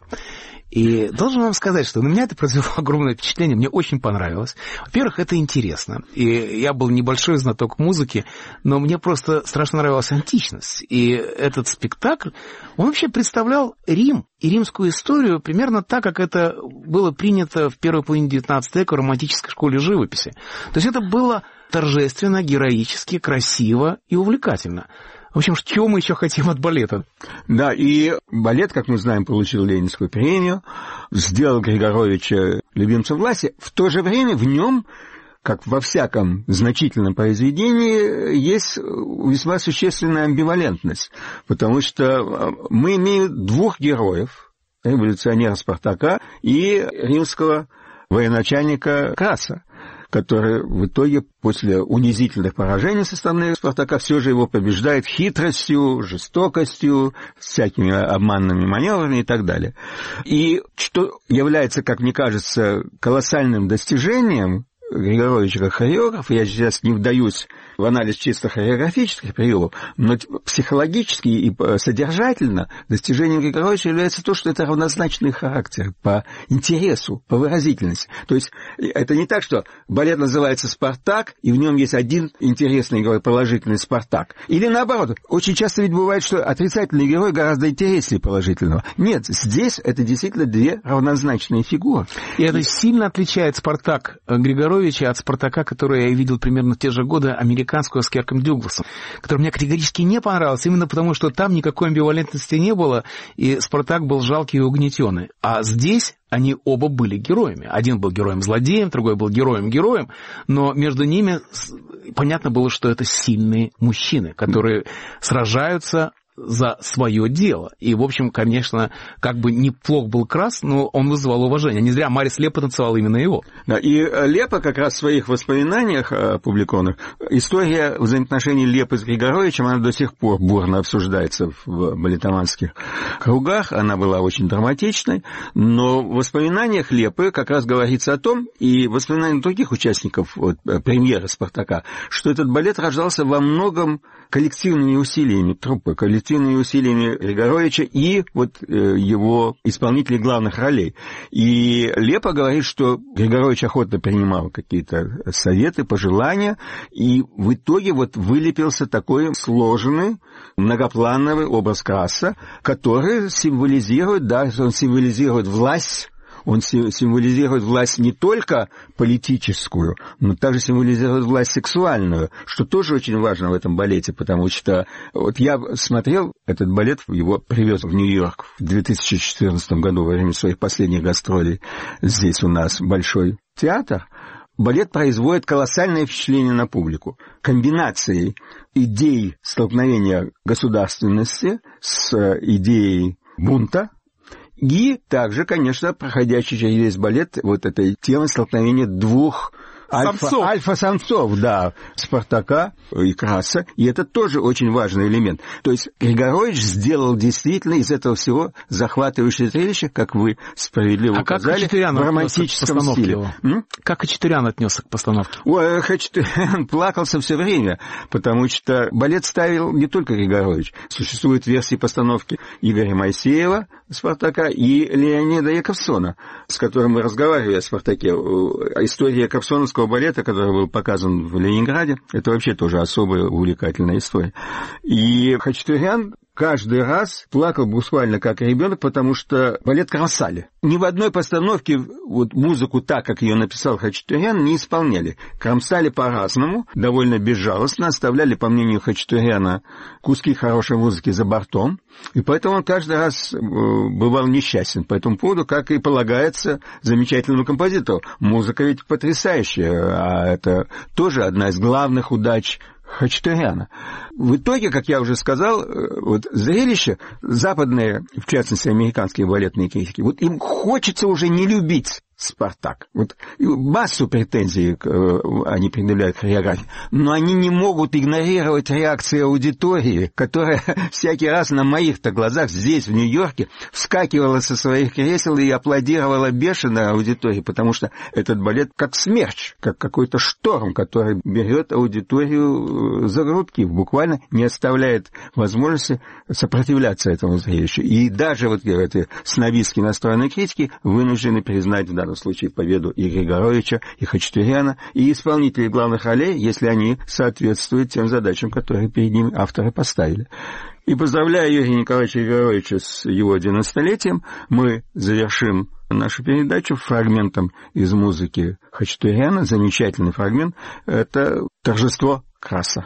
И должен вам сказать, что на меня это произвело огромное впечатление, мне очень понравилось. Во-первых, это интересно, и я был небольшой знаток музыки, но мне просто страшно нравилась античность. И этот спектакль, он вообще представлял Рим и римскую историю примерно так, как это было принято в первой половине XIX века в романтической школе живописи. То есть это было торжественно, героически, красиво и увлекательно. В общем, чего мы еще хотим от балета? Да, и балет, как мы знаем, получил Ленинскую премию, сделал Григоровича любимцем власти. В то же время в нем, как во всяком значительном произведении, есть весьма существенная амбивалентность, потому что мы имеем двух героев, революционера Спартака и римского военачальника Краса, который в итоге после унизительных поражений со стороны Спартака все же его побеждает хитростью, жестокостью, всякими обманными маневрами и так далее. И что является, как мне кажется, колоссальным достижением Григоровича как хореографа, я сейчас не вдаюсь в анализ чисто хореографических приемов, но психологически и содержательно достижением Григоровича является то, что это равнозначный характер по интересу, по выразительности. То есть это не так, что балет называется «Спартак», и в нем есть один интересный герой, положительный Спартак. Или наоборот, очень часто ведь бывает, что отрицательный герой гораздо интереснее положительного. Нет, здесь это действительно две равнозначные фигуры. И это сильно отличает Спартак Григоровича от Спартака, который я видел примерно в те же годы, американского с Кирком Дюгласом, который мне категорически не понравился, именно потому, что там никакой амбивалентности не было, и Спартак был жалкий и угнетенный. А здесь они оба были героями. Один был героем-злодеем, другой был героем-героем, но между ними понятно было, что это сильные мужчины, которые сражаются за свое дело. И, в общем, конечно, как бы неплох был Крас, но он вызывал уважение. Не зря Марис Лепа танцевал именно его. Да, и Лепа как раз в своих воспоминаниях опубликованных, история взаимоотношений Лепы с Григоровичем, она до сих пор бурно обсуждается в балетоманских кругах, она была очень драматичной, но в воспоминаниях Лепы как раз говорится о том, и в воспоминаниях других участников премьеры «Спартака», что этот балет рождался во многом коллективными усилиями труппы, коллективными усилиями Григоровича и вот его исполнителей главных ролей. И Лепа говорит, что Григорович охотно принимал какие-то советы, пожелания, и в итоге вот вылепился такой сложный, многоплановый образ Краса, который символизирует, да, он символизирует власть. Он символизирует власть не только политическую, но также символизирует власть сексуальную, что тоже очень важно в этом балете, потому что вот я смотрел этот балет, его привез в Нью-Йорк в 2014 году во время своих последних гастролей. Здесь у нас Большой театр. Балет производит колоссальное впечатление на публику. Комбинацией идей столкновения государственности с идеей бунта, и также, конечно, проходящий через весь балет вот этой темы столкновения двух альфа-самцов, да, Спартака и Краса, и это тоже очень важный элемент. То есть Григорович сделал действительно из этого всего захватывающее зрелище, как вы справедливо указали, в романтическом стиле. Как Хачатурян отнесся к постановке? Ой, Хачатурян плакался все время, потому что балет ставил не только Григорович. Существуют версии постановки Игоря Моисеева «Спартака» и Леонида Яковсона, с которым мы разговаривали о «Спартаке». История яковсоновского балета, который был показан в Ленинграде, это вообще тоже особая увлекательная история. И Хачатурян каждый раз плакал буквально как ребенок, потому что балет кромсали. Ни в одной постановке вот музыку так, как ее написал Хачатурян, не исполняли. Кромсали по-разному, довольно безжалостно, оставляли, по мнению Хачатуряна, куски хорошей музыки за бортом, и поэтому он каждый раз бывал несчастен по этому поводу, как и полагается замечательному композитору. Музыка ведь потрясающая, а это тоже одна из главных удач Хачатуряна. В итоге, как я уже сказал, вот зрелище западные, в частности, американские балетные критики, вот им хочется уже не любить «Спартак». Вот массу претензий они предъявляют к хореографии, но они не могут игнорировать реакции аудитории, которая всякий раз на моих-то глазах здесь, в Нью-Йорке, вскакивала со своих кресел и аплодировала бешено аудитории, потому что этот балет как смерч, как какой-то шторм, который берет аудиторию за грудки, буквально не оставляет возможности сопротивляться этому зрелищу. И даже вот эти снобистски настроенные критики вынуждены признать в данном случае победу и Григоровича, и Хачатуряна, и исполнителей главных ролей, если они соответствуют тем задачам, которые перед ними авторы поставили. И поздравляя Юрия Николаевича Григоровича с его 11-летием, мы завершим нашу передачу фрагментом из музыки Хачатуряна. Замечательный фрагмент. Это «Торжество краса».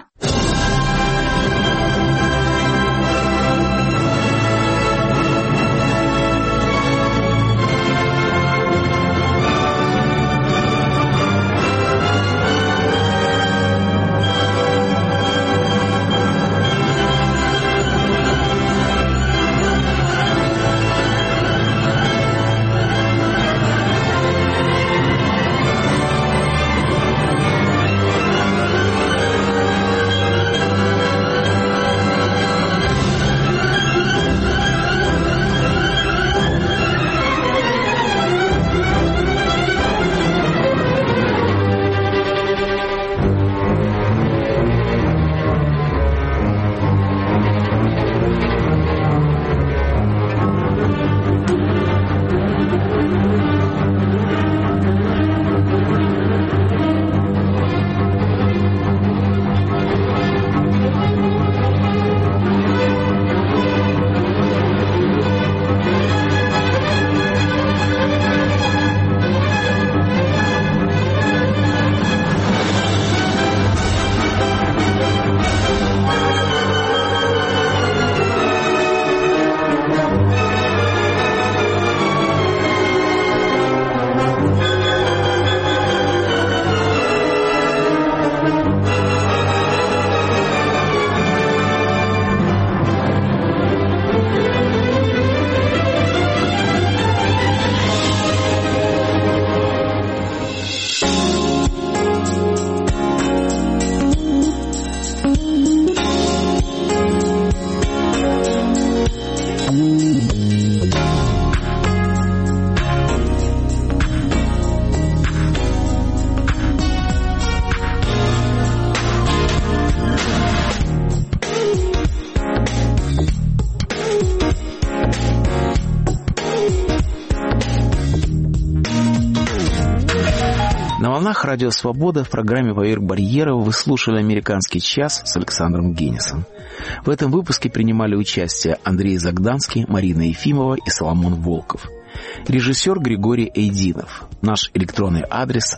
На волнах Радио Свобода в программе «Поверх барьеров» вы слушали «Американский час» с Александром Генисом. В этом выпуске принимали участие Андрей Загданский, Марина Ефимова и Соломон Волков. Режиссер Григорий Эйдинов. Наш электронный адрес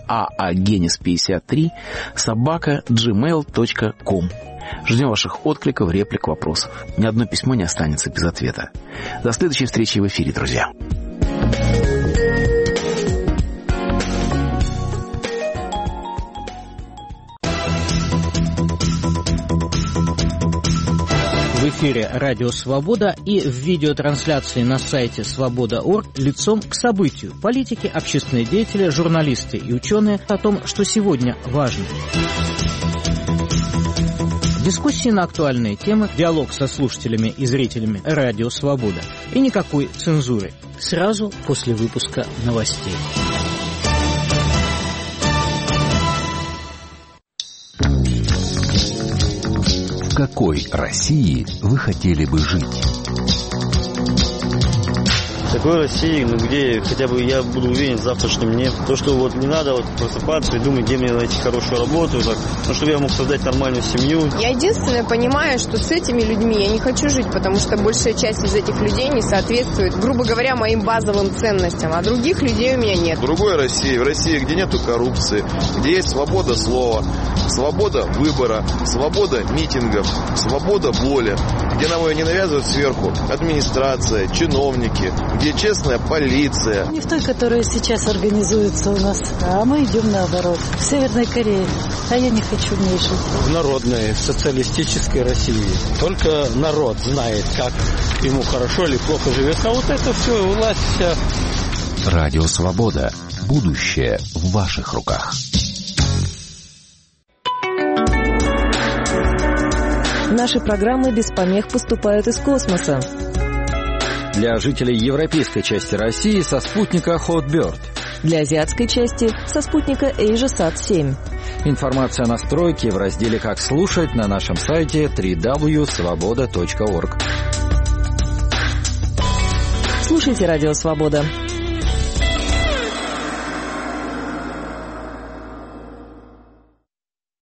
aagenis53@gmail.com. Ждем ваших откликов, реплик, вопросов. Ни одно письмо не останется без ответа. До следующей встречи в эфире, друзья. В эфире «Радио Свобода» и в видеотрансляции на сайте свобода.орг лицом к событию. Политики, общественные деятели, журналисты и ученые о том, что сегодня важно. Дискуссии на актуальные темы, диалог со слушателями и зрителями «Радио Свобода». И никакой цензуры. Сразу после выпуска новостей. В какой России вы хотели бы жить? В такой России, где хотя бы я буду уверен в завтрашнем дне. То, что вот не надо вот просыпаться и думать, где мне найти хорошую работу, так, чтобы я мог создать нормальную семью. Я единственное понимаю, что с этими людьми я не хочу жить, потому что большая часть из этих людей не соответствует, грубо говоря, моим базовым ценностям, а других людей у меня нет. В другой России, в России, где нету коррупции, где есть свобода слова, свобода выбора, свобода митингов, свобода воли, где нам ее не навязывают сверху администрация, чиновники, где честная полиция. Не в той, которая сейчас организуется у нас, а мы идем наоборот. В Северной Корее. А я не хочу в ней жить. В народной, социалистической России. Только народ знает, как ему хорошо или плохо живется. А вот это все, власть вся Радио Свобода. Будущее в ваших руках. Наши программы без помех поступают из космоса. Для жителей европейской части России со спутника Hotbird. Для азиатской части со спутника AsiaSat-7. Информация о настройке в разделе «Как слушать» на нашем сайте www.svoboda.org. Слушайте Радио Свобода.